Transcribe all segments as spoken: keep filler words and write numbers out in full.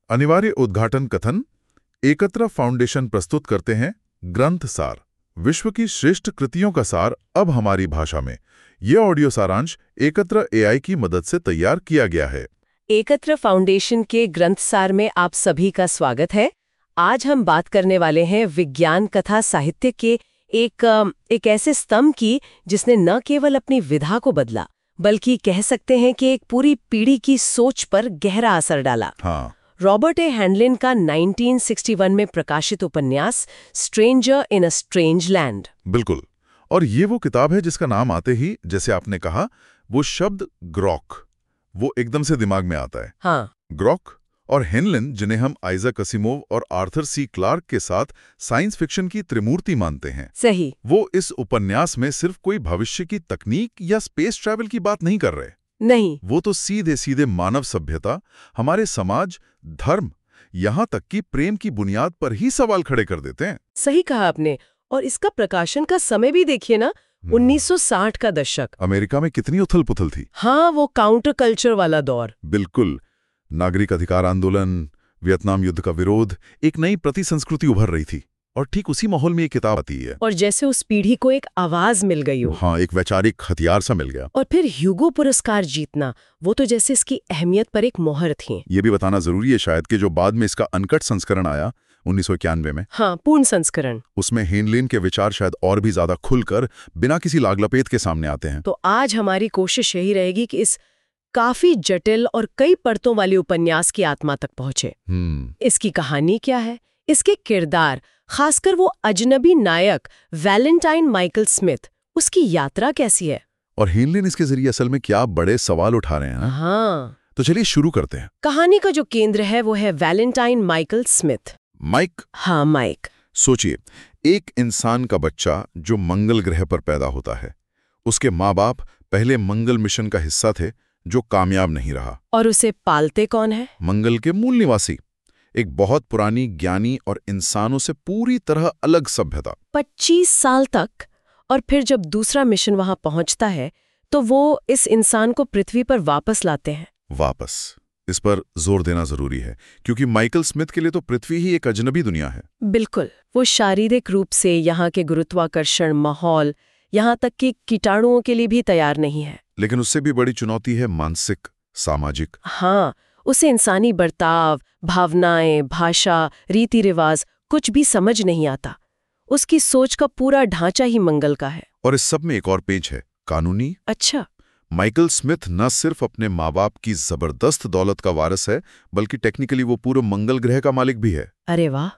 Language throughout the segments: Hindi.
अनिवार्य उद्घाटन कथन। एकत्र फाउंडेशन प्रस्तुत करते हैं ग्रंथ सार, विश्व की श्रेष्ठ कृतियों का सार अब हमारी भाषा में। यह ऑडियो सारांश एकत्र एआई की मदद से तैयार किया गया है। एकत्र फाउंडेशन के ग्रंथ सार में आप सभी का स्वागत है। आज हम बात करने वाले हैं विज्ञान कथा साहित्य के एक एक ऐसे स्तंभ की जिसने न केवल अपनी विधा को बदला, बल्कि कह सकते हैं कि एक पूरी पीढ़ी की सोच पर गहरा असर डाला। हाँ। रॉबर्ट ए हैंडलिन का नाइनटीन सिक्सटी वन में प्रकाशित उपन्यास stranger in a strange land. बिल्कुल। और ये वो किताब है जिसका नाम आते ही, जैसे आपने कहा, वो शब्द ग्रॉक वो एकदम से दिमाग में आता है। हाँ। ग्रॉक और हेनलिन, जिन्हें हम आइजैक असिमोव और आर्थर सी क्लार्क के साथ साइंस फिक्शन की त्रिमूर्ति मानते हैं। सही। वो इस उपन्यास में सिर्फ कोई भविष्य की तकनीक या स्पेस ट्रैवल की बात नहीं कर रहे। नहीं, वो तो सीधे सीधे मानव सभ्यता, हमारे समाज, धर्म, यहाँ तक कि प्रेम की बुनियाद पर ही सवाल खड़े कर देते हैं। सही कहा आपने। और इसका प्रकाशन का समय भी देखिए ना, उन्नीस सौ साठ का दशक। अमेरिका में कितनी उथल पुथल थी। हाँ, वो काउंटर कल्चर वाला दौर। बिल्कुल। नागरिक अधिकार आंदोलन, वियतनाम युद्ध का विरोध, एक नई प्रतिसंस्कृति उभर रही थी। और ठीक उसी माहौल में ये किताब आती है। और जैसे उस पीढ़ी को एक आवाज मिल गई हो। हाँ, एक वैचारिक हथियार सा मिल गया। और फिर ह्यूगो पुरस्कार जीतना, वो तो जैसे इसकी अहमियत पर एक मोहर थी। ये भी बताना जरूरी है शायद कि जो बाद में इसका अनकट संस्करण आया उन्नीस सौ इक्यानवे में, हाँ, पूर्ण संस्करण, उसमें हेनलिन के विचार शायद और भी ज्यादा खुलकर, बिना किसी लागलपेट के सामने आते हैं। तो आज हमारी कोशिश यही रहेगी कि इस काफी जटिल और कई परतों वाले उपन्यास की आत्मा तक पहुंचे। हम्म इसकी कहानी क्या है, इसके किरदार, खासकर वो अजनबी नायक वैलेंटाइन माइकल स्मिथ, उसकी यात्रा कैसी है, और हेनलिन इसके जरिए असल में क्या बड़े सवाल उठा रहे हैं ना? हाँ। तो चलिए शुरू करते हैं। कहानी का जो केंद्र है वो है वैलेंटाइन माइकल स्मिथ। माइक। हाँ, माइक। सोचिए, एक इंसान का बच्चा जो मंगल ग्रह पर पैदा होता है। उसके माँ बाप पहले मंगल मिशन का हिस्सा थे जो कामयाब नहीं रहा। और उसे पालते कौन है? मंगल के मूल निवासी, एक बहुत पुरानी, ज्ञानी और इंसानों से पूरी तरह अलग सभ्यता। पच्चीस साल तक। और फिर जब दूसरा मिशन वहां पहुंचता है तो वो इस इंसान को पृथ्वी पर वापस लाते हैं। वापस, इस पर जोर देना जरूरी है, क्योंकि माइकल स्मिथ के लिए तो पृथ्वी ही एक अजनबी दुनिया है। बिल्कुल। वो शारीरिक रूप से यहाँ के गुरुत्वाकर्षण, माहौल, यहाँ तक कि कीटाणुओं के लिए भी तैयार नहीं है। लेकिन उससे भी बड़ी चुनौती है मानसिक, सामाजिक। हाँ, उसे इंसानी बर्ताव, भावनाएं, भाषा, रीति रिवाज कुछ भी समझ नहीं आता। उसकी सोच का पूरा ढांचा ही मंगल का है। और इस सब में एक और पेच है, कानूनी। अच्छा। माइकल स्मिथ न सिर्फ अपने माँ बाप की जबरदस्त दौलत का वारिस है, बल्कि टेक्निकली वो पूरे मंगल ग्रह का मालिक भी है। अरे वाह!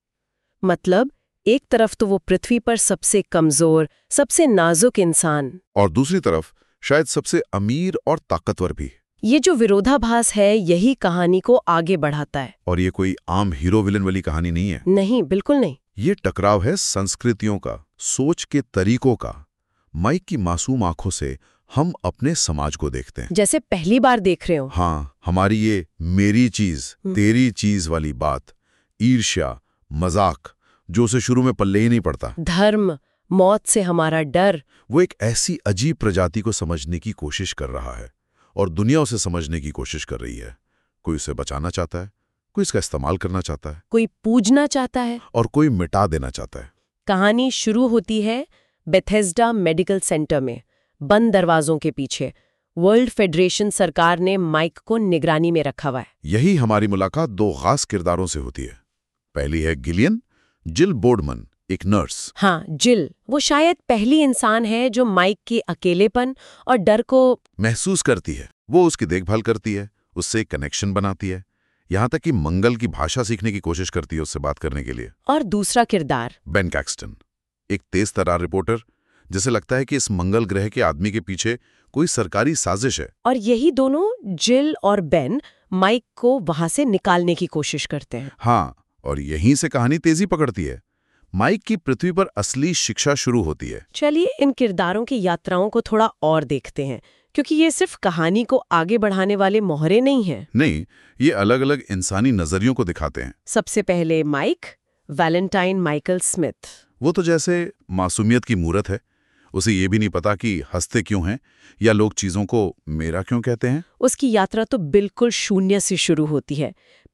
मतलब एक तरफ तो वो पृथ्वी पर सबसे कमजोर, सबसे नाजुक इंसान, और दूसरी तरफ शायद सबसे अमीर और ताकतवर भी। ये जो विरोधाभास है यही कहानी को आगे बढ़ाता है। और ये कोई आम हीरो विलन वाली कहानी नहीं है। नहीं, बिल्कुल नहीं। ये टकराव है संस्कृतियों का, सोच के तरीकों का। माइक की मासूम आंखों से हम अपने समाज को देखते हैं, जैसे पहली बार देख रहे हो। हाँ, हमारी ये मेरी चीज तेरी चीज वाली बात, ईर्ष्या, मजाक, जो उसे शुरू में पल्ले ही नहीं पड़ता। धर्म, मौत से हमारा डर। वो एक ऐसी अजीब प्रजाति को समझने की कोशिश कर रहा है, और दुनिया उसे समझने की कोशिश कर रही है। कोई उसे बचाना चाहता है, कोई इसका इस्तेमाल करना चाहता है, कोई पूजना चाहता है, और कोई मिटा देना चाहता है। कहानी शुरू होती है बेथेस्डा मेडिकल सेंटर में, बंद दरवाजों के पीछे। वर्ल्ड फेडरेशन सरकार ने माइक को निगरानी में रखा हुआ है। यही हमारी मुलाकात दो खास किरदारों से होती है। पहली है गिलियन, जिल बोर्डमन, एक नर्स। हाँ, जिल। वो शायद पहली इंसान है जो माइक के अकेलेपन और डर को महसूस करती है। वो उसकी देखभाल करती है, उससे एक कनेक्शन बनाती है, यहाँ तक कि मंगल की भाषा सीखने की कोशिश करती है उससे बात करने के लिए। और दूसरा किरदार बेन कैक्सटन, एक तेज तर्रार रिपोर्टर, जिसे लगता है कि इस मंगल ग्रह के आदमी के पीछे कोई सरकारी साजिश है। और यही दोनों, जिल और बेन, माइक को वहां से निकालने की कोशिश करते हैं। हाँ, और यहीं से कहानी तेजी पकड़ती है। माइक की पृथ्वी पर असली शिक्षा शुरू होती है। चलिए इन किरदारों की यात्राओं को थोड़ा और देखते हैं, क्योंकि ये सिर्फ कहानी को आगे बढ़ाने वाले मोहरे नहीं हैं। नहीं, ये अलग अलग इंसानी नजरियों को दिखाते हैं। सबसे पहले माइक, वैलेंटाइन माइकल स्मिथ। वो तो जैसे मासूमियत की मूरत है। उसे ये भी नहीं पता कि हंसते क्यों हैं या लोग चीजों को मेरा क्यों कहते हैं। उसकी यात्रा तो बिल्कुल शून्य से शुरू होती है।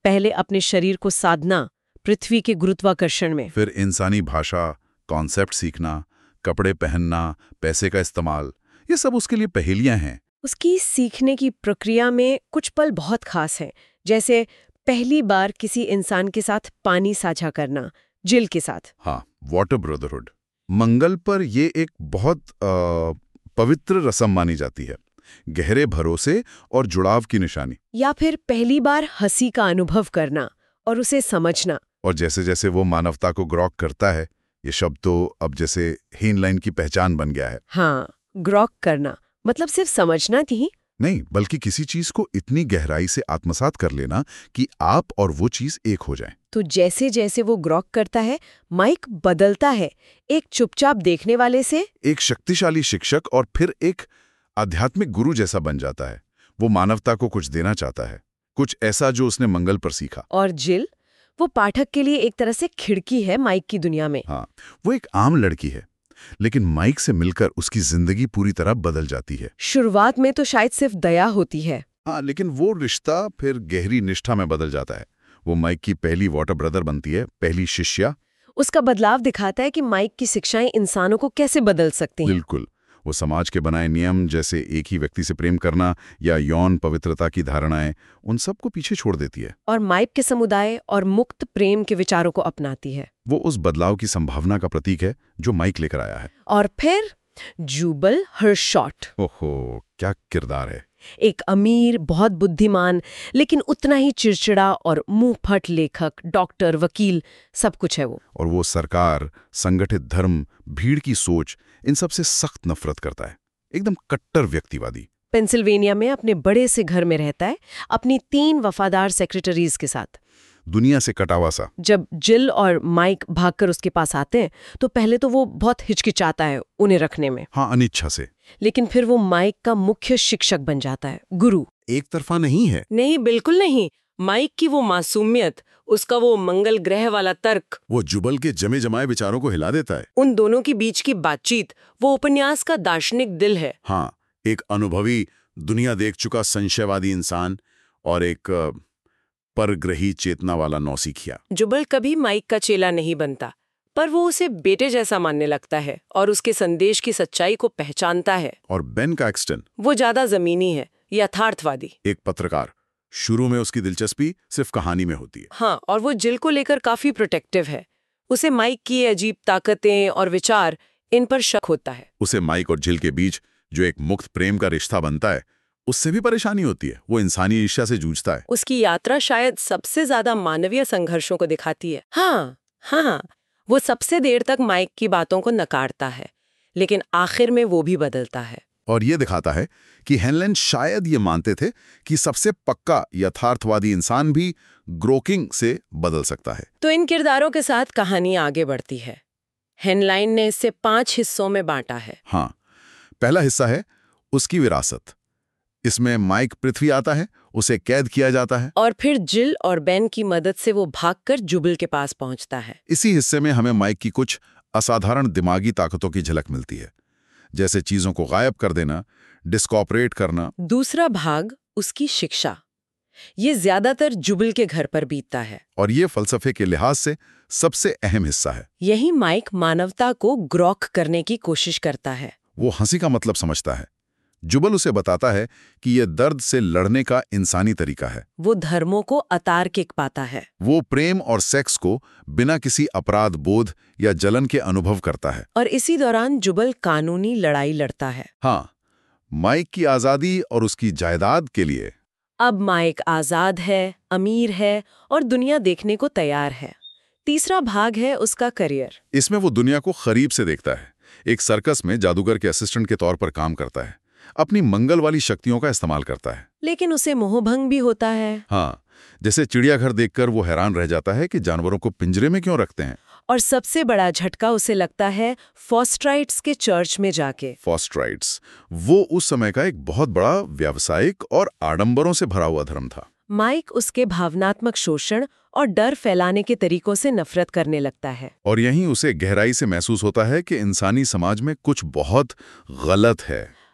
पहले अपने शरीर को साधना पृथ्वी के गुरुत्वाकर्षण में, फिर इंसानी भाषा, कॉन्सेप्ट सीखना, कपड़े पहनना, पैसे का इस्तेमाल, ये सब उसके लिए पहेलियां हैं। उसकी सीखने की प्रक्रिया में कुछ पल बहुत खास हैं, जैसे पहली बार किसी इंसान के साथ पानी साझा करना, जिल के साथ। हाँ, वाटर ब्रदरहुड। मंगल पर ये एक बहुत आ, पवित्र रस्म मानी जाती है, गहरे भरोसे और जुड़ाव की निशानी। या फिर पहली बार हंसी का अनुभव करना और उसे समझना। और जैसे जैसे वो मानवता को ग्रॉक करता है, ये शब्द तो अब जैसे हेनलाइन की पहचान बन गया है। हाँ, ग्रॉक करना मतलब सिर्फ समझना नहीं नहीं, बल्कि किसी चीज को इतनी गहराई से आत्मसात कर लेना कि आप और वो चीज एक हो जाए। तो जैसे जैसे वो ग्रॉक करता है, माइक बदलता है, एक चुपचाप देखने वाले से एक शक्तिशाली शिक्षक और फिर एक आध्यात्मिक गुरु जैसा बन जाता है। वो मानवता को कुछ देना चाहता है, कुछ ऐसा जो उसने मंगल पर सीखा। और जिल, वो पाठक के लिए एक तरह से खिड़की है माइक की दुनिया में। हाँ, वो एक आम लड़की है, लेकिन माइक से मिलकर उसकी जिंदगी पूरी तरह बदल जाती है। शुरुआत में तो शायद सिर्फ दया होती है। हाँ, लेकिन वो रिश्ता फिर गहरी निष्ठा में बदल जाता है। वो माइक की पहली वाटर ब्रदर बनती है, पहली शिष्या। उसका बदलाव दिखाता है कि माइक की शिक्षाएं इंसानों को कैसे बदल सकती हैं। बिल्कुल, वो समाज के बनाए नियम, जैसे एक ही व्यक्ति से प्रेम करना या यौन पवित्रता की धारणाएं, उन सबको पीछे छोड़ देती है और माइक के समुदाय और मुक्त प्रेम के विचारों को अपनाती है। वो उस बदलाव की संभावना का प्रतीक है जो माइक लेकर आया है। और फिर जुबल हर्शॉट। ओहो, क्या किरदार है! एक अमीर, बहुत बुद्धिमान, लेकिन उतना ही चिड़चिड़ा और मुंहफट लेखक, डॉक्टर, वकील, सब कुछ है वो। और वो सरकार, संगठित धर्म, भीड़ की सोच, इन सब से सख्त नफरत करता है। एकदम कट्टर व्यक्तिवादी। पेंसिल्वेनिया में अपने बड़े से घर में रहता है, अपनी तीन वफादार सेक्रेटरीज के साथ। दुनिया से कटावा सा। जब जिल और माइक भागकर उसके पास आते हैं तो पहले तो वो बहुत हिचकिचाता है उन्हें रखने में। हाँ, अनिच्छा से। लेकिन फिर वो माइक का मुख्य शिक्षक बन जाता है, गुरु। एक तरफा नहीं है। नहीं, बिल्कुल नहीं। माइक की वो मासूमियत, उसका वो मंगल ग्रह वाला तर्क, वो जुबल के जमे जमाए विचारों को हिला देता है। उन दोनों के बीच की बातचीत, वो उपन्यास का दार्शनिक दिल है। हाँ, एक अनुभवी, दुनिया देख चुका संशयवादी इंसान और एक परग्रही चेतना वाला नौसिखिया। जुबल कभी माइक का चेला नहीं बनता, पर वो उसे बेटे जैसा मानने लगता है और उसके संदेश की सच्चाई को पहचानता है। और बेन कैक्सटन, वो ज्यादा जमीनी है, यथार्थवादी। एक पत्रकार। शुरू में उसकी दिलचस्पी सिर्फ कहानी में होती है। हाँ, और वो जिल को लेकर काफी प्रोटेक्टिव है। उसे माइक की अजीब ताकतें और विचार, इन पर शक होता है। उसे माइक और जिल के बीच जो एक मुक्त प्रेम का रिश्ता बनता है, उससे भी परेशानी होती है। वो इंसानी ईर्ष्या से जूझता है। उसकी यात्रा शायद सबसे ज्यादा मानवीय संघर्षों को दिखाती है। हाँ हाँ, वो सबसे देर तक माइक की बातों को नकारता है, लेकिन आखिर में वो भी बदलता है। और ये दिखाता है कि हेनलेन शायद ये मानते थे कि सबसे पक्का यथार्थवादी इंसान भी ग्रोकिंग से बदल सकता है। तो इन किरदारों के साथ कहानी आगे बढ़ती है। हेनलाइन ने इसे पांच हिस्सों में बांटा है। हाँ, पहला हिस्सा है उसकी विरासत। इसमें माइक पृथ्वी आता है, उसे कैद किया जाता है, और फिर जिल और बेन की मदद से वो भागकर जुबल के पास पहुंचता है। इसी हिस्से में हमें माइक की कुछ असाधारण दिमागी ताकतों की झलक मिलती है, जैसे चीजों को गायब कर देना, डिस्कॉपरेट करना। दूसरा भाग उसकी शिक्षा, ये ज्यादातर जुबल के घर पर बीतता है, और ये फलसफे के लिहाज से सबसे अहम हिस्सा है। यही माइक मानवता को ग्रॉक करने की कोशिश करता है। वो हंसी का मतलब समझता है। जुबल उसे बताता है कि यह दर्द से लड़ने का इंसानी तरीका है। वो धर्मों को अतार्किक पाता है। वो प्रेम और सेक्स को बिना किसी अपराध बोध या जलन के अनुभव करता है। और इसी दौरान जुबल कानूनी लड़ाई लड़ता है। हाँ, माइक की आजादी और उसकी जायदाद के लिए। अब माइक आजाद है, अमीर है और दुनिया देखने को तैयार है। तीसरा भाग है उसका करियर। इसमें वो दुनिया को करीब से देखता है। एक सर्कस में जादूगर के असिस्टेंट के तौर पर काम करता है, अपनी मंगल वाली शक्तियों का इस्तेमाल करता है। लेकिन उसे मोहभंग भी होता है। हाँ, जैसे चिड़ियाघर देखकर वो हैरान रह जाता है कि जानवरों को पिंजरे में क्यों रखते हैं। और सबसे बड़ा झटका उसे लगता है फॉस्ट्राइट्स के चर्च में जाके। फॉस्ट्राइट्स, वो उस समय का एक बहुत बड़ा व्यावसायिक और आडंबरों से भरा हुआ धर्म था। माइक उसके भावनात्मक शोषण और डर फैलाने के तरीकों से नफरत करने लगता है। और यहीं उसे गहराई से महसूस होता है कि इंसानी समाज में कुछ बहुत गलत है।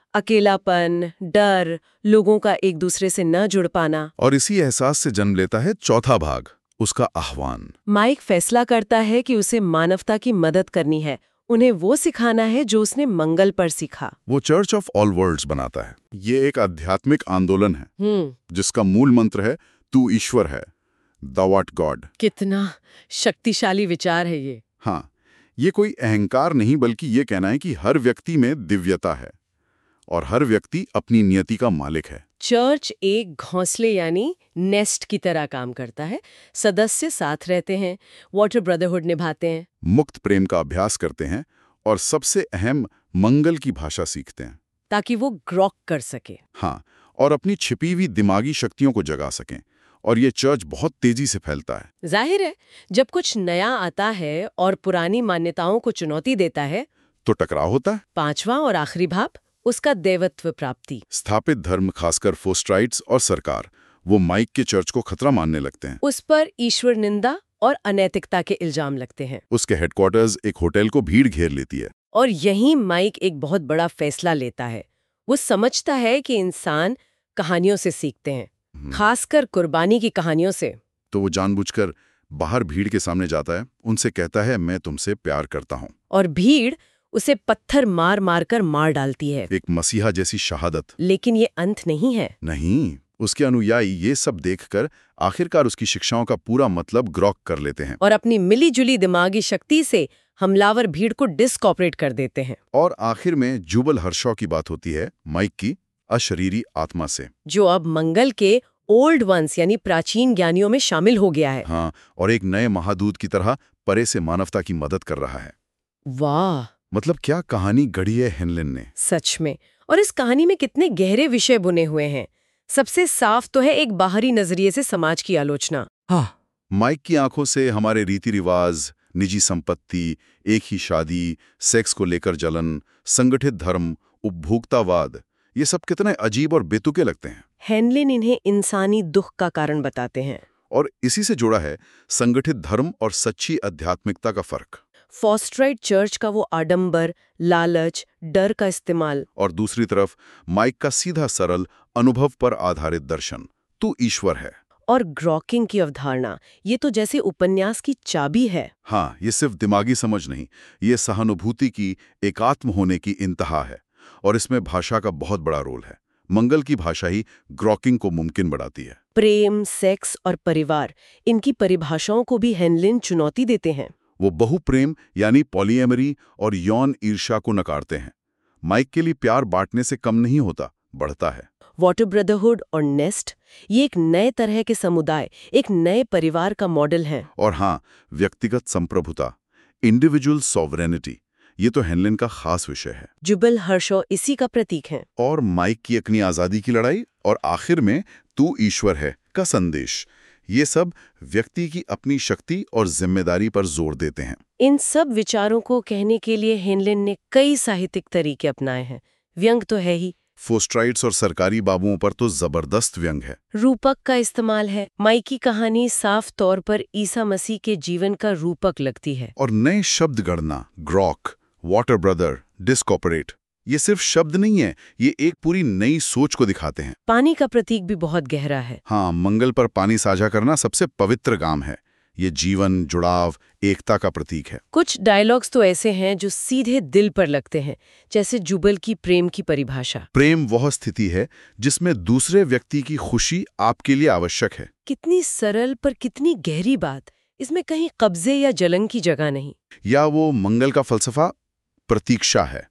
अकेलापन, डर, लोगों का एक दूसरे से न जुड़ पाना। और इसी एहसास से जन्म लेता है चौथा भाग, उसका आह्वान। माइक फैसला करता है कि उसे मानवता की मदद करनी है, उन्हें वो सिखाना है जो उसने मंगल पर सीखा। वो चर्च ऑफ ऑल वर्ल्ड्स बनाता है। ये एक आध्यात्मिक आंदोलन है हम्म जिसका मूल मंत्र है तू ईश्वर है, thou art God। कितना शक्तिशाली विचार है ये। हाँ, ये कोई अहंकार नहीं बल्कि ये कहना है कि हर व्यक्ति में दिव्यता है और हर व्यक्ति अपनी नियति का मालिक है। चर्च एक घोंसले यानी नेस्ट की तरह काम करता है। सदस्य साथ रहते हैं, वाटर ब्रदरहुड निभाते हैं, मुक्त प्रेम का अभ्यास करते हैं और सबसे अहम मंगल की भाषा सीखते हैं ताकि वो ग्रॉक कर सके। हाँ, और अपनी छिपी हुई दिमागी शक्तियों को जगा सकें। और ये चर्च बहुत तेजी से फैलता है। जाहिर है, जब कुछ नया आता है और पुरानी मान्यताओं को चुनौती देता है तो टकराव होता है। पांचवा और आखिरी भाव, उसका देवत्व प्राप्ति। स्थापित धर्म, खासकर फोस्ट्राइट्स और सरकार, वो माइक के चर्च को खतरा मानने लगते हैं। उस पर ईश्वर निंदा और अनैतिकता के इल्जाम लगते हैं। उसके हेडक्वार्टर्स एक होटल को भीड़ घेर लेती है। और यहीं माइक एक बहुत बड़ा फैसला लेता है। वो समझता है कि इंसान कहानियों से सीखते हैं, खासकर कुर्बानी की कहानियों से। तो वो जानबूझकर बाहर भीड़ के सामने जाता है, उनसे कहता है मैं तुमसे प्यार करता हूँ। और भीड़ उसे पत्थर मार मार कर मार डालती है। एक मसीहा जैसी शहादत। लेकिन ये अंत नहीं है। नहीं, उसके अनुयायी ये सब देखकर आखिरकार उसकी शिक्षाओं का पूरा मतलब ग्रॉक कर लेते हैं और अपनी मिली-जुली दिमागी शक्ति से हमलावर भीड़ को डिस्कॉपरेट कर देते हैं। और आखिर में जुबल हर्शॉ की बात होती है माइक की अशरीरी आत्मा से, जो अब मंगल के ओल्ड वंस यानी प्राचीन ज्ञानियों में शामिल हो गया है। हाँ, और एक नए महादूत की तरह परे से मानवता की मदद कर रहा है। वाह, मतलब क्या कहानी गढ़ी है हेनलिन ने। सच में। और इस कहानी में कितने गहरे विषय बुने हुए हैं। सबसे साफ तो है एक बाहरी नजरिए से समाज की आलोचना। हाँ, माइक की आंखों से हमारे रीति रिवाज, निजी संपत्ति, एक ही शादी, सेक्स को लेकर जलन, संगठित धर्म, उपभोक्तावाद, ये सब कितने अजीब और बेतुके लगते हैं। हेनलिन इन्हें इंसानी दुख का कारण बताते हैं। और इसी से जुड़ा है संगठित धर्म और सच्ची आध्यात्मिकता का फर्क। फोस्ट्राइट चर्च का वो आडंबर, लालच, डर का इस्तेमाल, और दूसरी तरफ माइक का सीधा सरल अनुभव पर आधारित दर्शन, तू ईश्वर है। और ग्रॉकिंग की अवधारणा, ये तो जैसे उपन्यास की चाबी है। हाँ, ये सिर्फ दिमागी समझ नहीं, ये सहानुभूति की, एकात्म होने की इंतहा है। और इसमें भाषा का बहुत बड़ा रोल है। मंगल की भाषा ही ग्रॉकिंग को मुमकिन बनाती है। प्रेम, सेक्स और परिवार, इनकी परिभाषाओं को भी हेनलिन चुनौती देते हैं। वो बहुप्रेम यानी पॉलीएमरी और यौन ईर्ष्या को नकारते हैं। माइक के लिए प्यार बांटने से कम नहीं होता, बढ़ता है। वाटर ब्रदरहुड और नेस्ट, ये एक नए तरह के समुदाय, एक नए परिवार का मॉडल है। और हाँ, व्यक्तिगत संप्रभुता, इंडिविजुअल सॉवरेनिटी, ये तो हेनलिन का खास विषय है। जुबल हर्शो इसी का प्रतीक है। और माइक की अपनी आजादी की लड़ाई और आखिर में तू ईश्वर है का संदेश, ये सब व्यक्ति की अपनी शक्ति और जिम्मेदारी पर जोर देते हैं। इन सब विचारों को कहने के लिए हेनलिन ने कई साहित्यिक तरीके अपनाए हैं। व्यंग तो है ही, फोस्ट्राइट्स और सरकारी बाबुओं पर तो जबरदस्त व्यंग है। रूपक का इस्तेमाल है। माइक की कहानी साफ तौर पर ईसा मसीह के जीवन का रूपक लगती है। और नए शब्द गढ़ना, ग्रॉक, वाटर ब्रदर, डिस्कॉपरेट, ये सिर्फ शब्द नहीं है, ये एक पूरी नई सोच को दिखाते हैं। पानी का प्रतीक भी बहुत गहरा है। हाँ, मंगल पर पानी साझा करना सबसे पवित्र काम है। ये जीवन, जुड़ाव, एकता का प्रतीक है। कुछ डायलॉग्स तो ऐसे हैं जो सीधे दिल पर लगते हैं, जैसे जुबल की प्रेम की परिभाषा। प्रेम वह स्थिति है जिसमें दूसरे व्यक्ति की खुशी आपके लिए आवश्यक है। कितनी सरल पर कितनी गहरी बात। इसमें कहीं कब्जे या जलन की जगह नहीं। या वो मंगल का फलसफा, प्रतीक्षा है।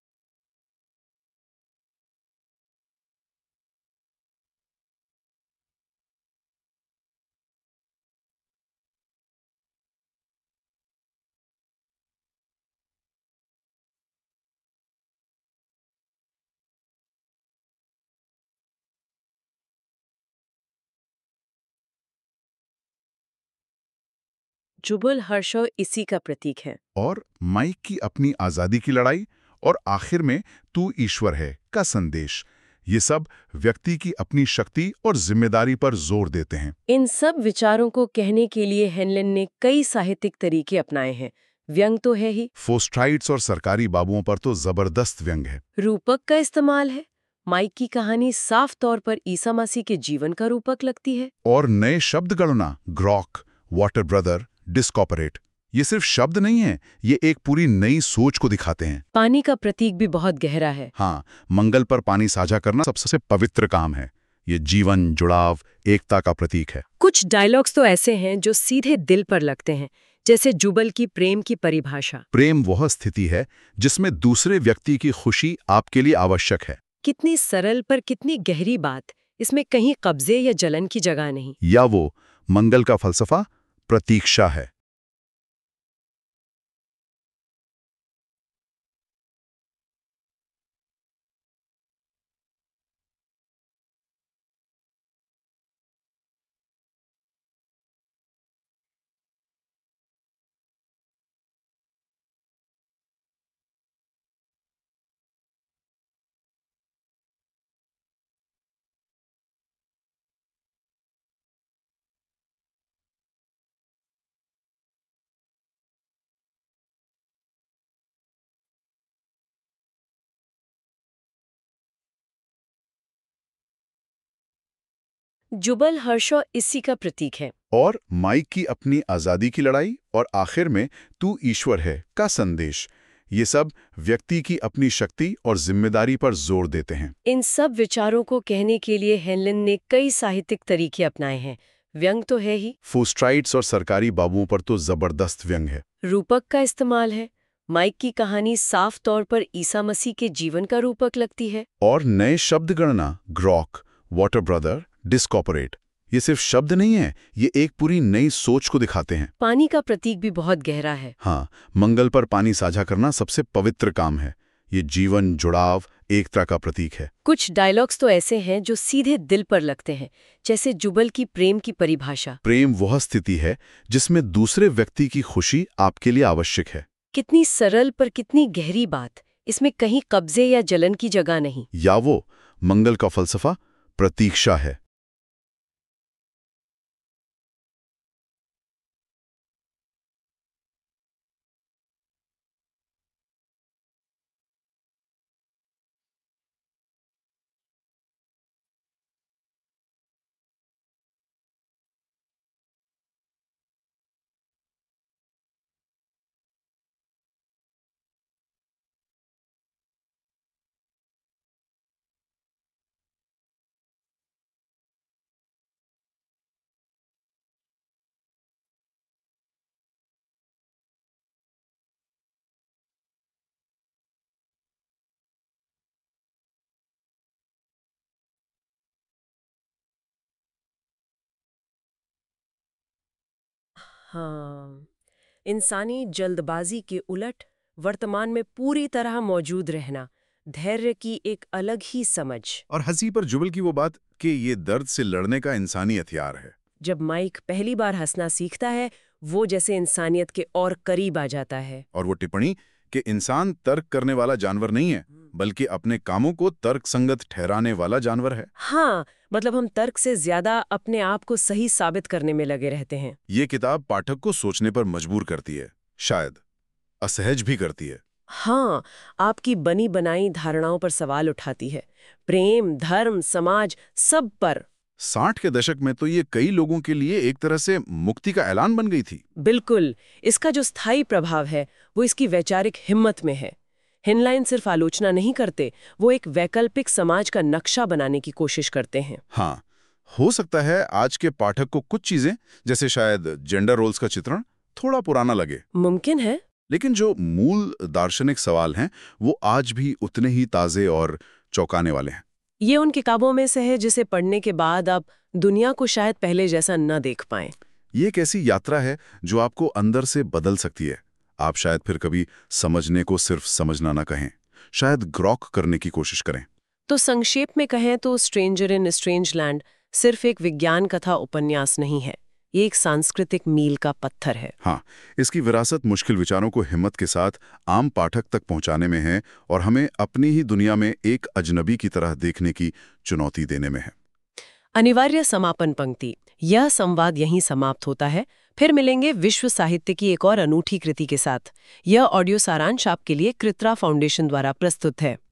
जुबल हर्शो इसी का प्रतीक है। और माइक की अपनी आजादी की लड़ाई और आखिर में तू ईश्वर है का संदेश, ये सब व्यक्ति की अपनी शक्ति और जिम्मेदारी पर जोर देते हैं। इन सब विचारों को कहने के लिए हेनलिन ने कई साहित्यिक तरीके अपनाए हैं। व्यंग तो है ही, फोस्ट्राइट्स और सरकारी बाबुओं पर तो जबरदस्त व्यंग है। रूपक का इस्तेमाल है। माइक की कहानी साफ तौर पर ईसा मसीह के जीवन का रूपक लगती है। और नए शब्द गणना, ग्रॉक, वाटर ब्रदर, डिस्कॉपरेट, ये सिर्फ शब्द नहीं है, ये एक पूरी नई सोच को दिखाते हैं। पानी का प्रतीक भी बहुत गहरा है। हाँ, मंगल पर पानी साझा करना सबसे पवित्र काम है। ये जीवन, जुड़ाव, एकता का प्रतीक है। कुछ डायलॉग्स तो ऐसे हैं जो सीधे दिल पर लगते हैं, जैसे जुबल की प्रेम की परिभाषा। प्रेम वह स्थिति है जिसमें दूसरे व्यक्ति की खुशी आपके लिए आवश्यक है। कितनी सरल पर कितनी गहरी बात, इसमें कहीं कब्जे या जलन की जगह नहीं। या वो मंगल का फलसफा, प्रतीक्षा है। जुबल हर्षो इसी का प्रतीक है। और माइक की अपनी आजादी की लड़ाई और आखिर में तू ईश्वर है का संदेश, ये सब व्यक्ति की अपनी शक्ति और जिम्मेदारी पर जोर देते हैं। इन सब विचारों को कहने के लिए हेनलिन ने कई साहित्यिक तरीके अपनाए हैं। व्यंग तो है ही, फोस्ट्राइट्स और सरकारी बाबुओं पर तो जबरदस्त व्यंग है। रूपक का इस्तेमाल है। माइक की कहानी साफ तौर पर ईसा मसीह के जीवन का रूपक लगती है। और नए शब्द गणना, ग्रॉक, वाटर ब्रदर, डिस्कॉपरेट, ये सिर्फ शब्द नहीं है, ये एक पूरी नई सोच को दिखाते हैं। पानी का प्रतीक भी बहुत गहरा है। हाँ, मंगल पर पानी साझा करना सबसे पवित्र काम है। ये जीवन, जुड़ाव, एकता का प्रतीक है। कुछ डायलॉग्स तो ऐसे हैं जो सीधे दिल पर लगते हैं, जैसे जुबल की प्रेम की परिभाषा। प्रेम वह स्थिति है जिसमें दूसरे व्यक्ति की खुशी आपके लिए आवश्यक है। कितनी सरल पर कितनी गहरी बात, इसमें कहीं कब्जे या जलन की जगह नहीं। या वो मंगल का फलसफा, प्रतीक्षा है। हाँ, इंसानी जल्दबाजी के उलट वर्तमान में पूरी तरह मौजूद रहना, धैर्य की एक अलग ही समझ। और हंसी पर जुबल की वो बात कि ये दर्द से लड़ने का इंसानी हथियार है। जब माइक पहली बार हंसना सीखता है, वो जैसे इंसानियत के और करीब आ जाता है। और वो टिप्पणी कि इंसान तर्क करने वाला जानवर नहीं है, बल्कि अपने कामों को तर्क संगत ठहराने वाला जानवर है। हाँ, मतलब हम तर्क से ज्यादा अपने आप को सही साबित करने में लगे रहते हैं। ये किताब पाठक को सोचने पर मजबूर करती है, शायद असहज भी करती है। हाँ, आपकी बनी बनाई धारणाओं पर सवाल उठाती है, प्रेम, धर्म, समाज, सब पर। साठ के दशक में तो ये कई लोगों के लिए एक तरह से मुक्ति का ऐलान बन गई थी। बिल्कुल, इसका जो स्थायी प्रभाव है वो इसकी वैचारिक हिम्मत में है। हेनलाइन सिर्फ आलोचना नहीं करते, वो एक वैकल्पिक समाज का नक्शा बनाने की कोशिश करते हैं। हाँ, हो सकता है आज के पाठक को कुछ चीजें, जैसे शायद जेंडर रोल्स का चित्रण, थोड़ा पुराना लगे। मुमकिन है, लेकिन जो मूल दार्शनिक सवाल हैं वो आज भी उतने ही ताजे और चौंकाने वाले हैं। ये उन किताबों में से है जिसे पढ़ने के बाद आप दुनिया को शायद पहले जैसा न देख पाएं। ये एक ऐसी यात्रा है जो आपको अंदर से बदल सकती है। आप शायद फिर कभी समझने को सिर्फ समझना ना कहें, शायद ग्रॉक करने की कोशिश करें। तो संक्षेप में कहें तो स्ट्रेंजर इन स्ट्रेंज लैंड सिर्फ एक विज्ञान कथा उपन्यास नहीं है, ये एक सांस्कृतिक मील का पत्थर है। हाँ, इसकी विरासत मुश्किल विचारों को हिम्मत के साथ आम पाठक तक पहुंचाने में है और हमें अपनी ही दुनिया में एक अजनबी की तरह देखने की चुनौती देने में है। अनिवार्य समापन पंक्ति, यह संवाद यहीं समाप्त होता है। फिर मिलेंगे विश्व साहित्य की एक और अनूठी कृति के साथ। यह ऑडियो सारांश आपके लिए कृत्रा फाउंडेशन द्वारा प्रस्तुत है।